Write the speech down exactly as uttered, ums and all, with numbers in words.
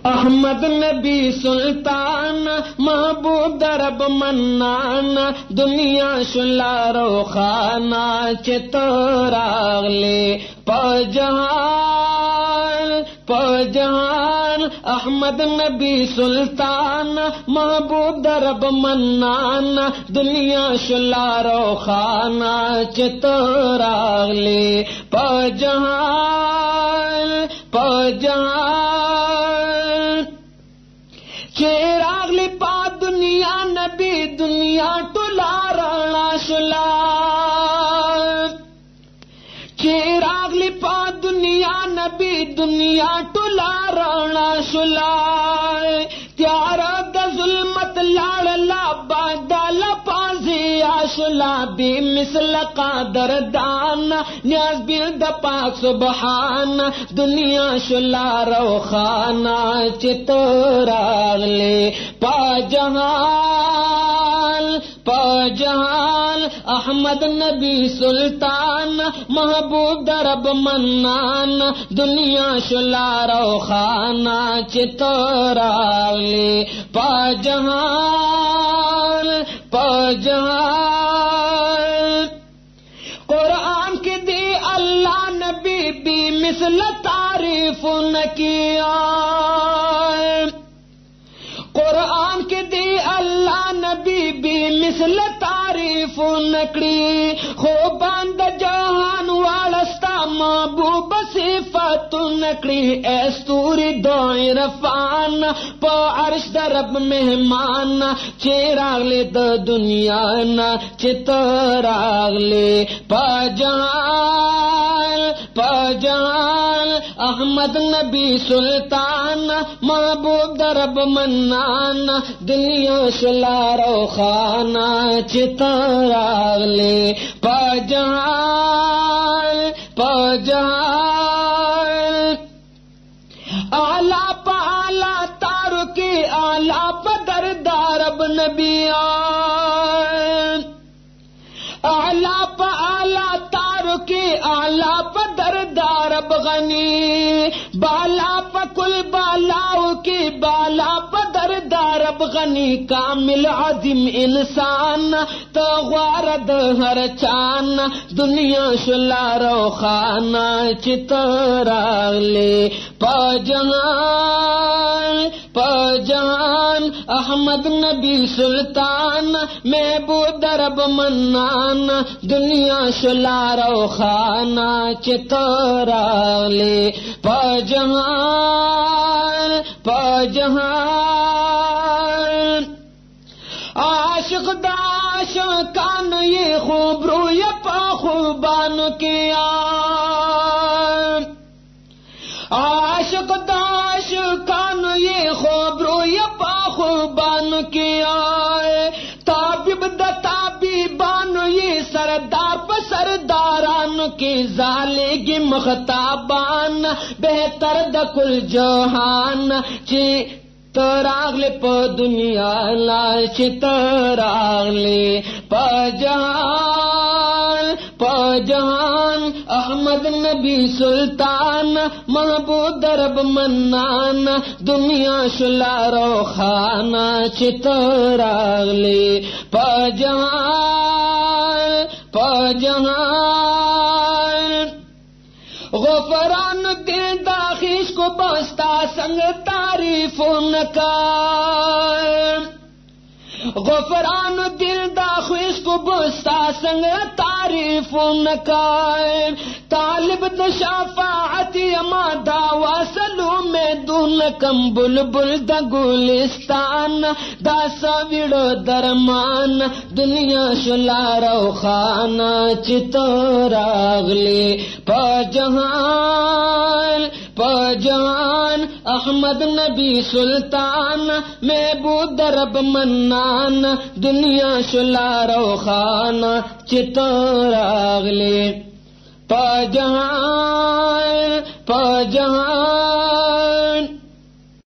अहमद नबी सुल्तान महबूब दरब mannan दुनिया शुलारो खाना चितरागले पजहान पजहान अहमद नबी सुल्तान महबूब दरब mannan दुनिया शुलारो खाना चितरागले पजहान पजहान चेरागली पा दुनिया नबी दुनिया टुला राणा शुला चेरागली पा दुनिया नबी दुनिया टुला राणा शुला त्यारा द जुल्मत लाड़ला बादला पाजी आशुला बे मिसल कादर दान न्याज बिल द पाक सुबहान दुनिया शुला रो खाना चितरागले पाजहान पाजहान अहमद नबी सुल्तान महबूब दरब मन्नान दुनिया शुला रो खाना चितरागले पाजहान पाजहान कुरान के दे अल्लाह नबी भी मिसल तारीफ न किया कुरान के दे अल्लाह नबी भी मिसल तारीफ नकड़ी हो बंद जहान वालस्ता महबूब सिफत नकड़ी एस्तूरी दोई रफान प अर्श दरब मेहमान चेरागले द दुनिया न चितरागले पजहान पजहान अहमद नबी सुल्तान महबूब दरब मन्नान दुनिया शुलारो खाना चितरागले पजहान पजहान आला पाला तारु के आला पदर दारब नबिया आला पाला तारु के आला पदर दारब गनी बाला पकुल बालाओ के बाला पदर दारब गनी कामिल अजीम इंसान तो वारद हर चान दुनिया शुलारो खाना चितरागले पजहान पजहान अहमद नबी सुल्तान महबूब दरब मन्नान दुनिया शुलारो खाना चितरागले पजहान पजहान आशिक दाश कान ये खूब रूय पा खूबान किया आशिक दाश कान ये खूब रूय पा खूबान किया ताबिब द ताबिबान ये सरदार प सरदारान के जालेगी मुख्ताबान बेहतर द कुल जहान ची तरागले प दुनिया ला चितरागले पजहान पजहान अहमद नबी सुल्तान महबूब दरब मन्नान दुनिया शुलारो खाना चितरागले पजहान पजहान गफरान दिल दाखिश को बस्ता संग तारीफ नका गफरान दिल दाखिश को बस्ता संग तारीफ नका तालिब द शफाअत यमा दावा सलू में दून कम बुलबुल द गुलिस्तान दा सविड़ो दरमान दुनिया शुलारो खाना चितरागले पजहान पजहान अहमद नबी सुल्तान महबूब दरब मन्नान दुनिया शुलारो खाना चितरागले पजहान पजहान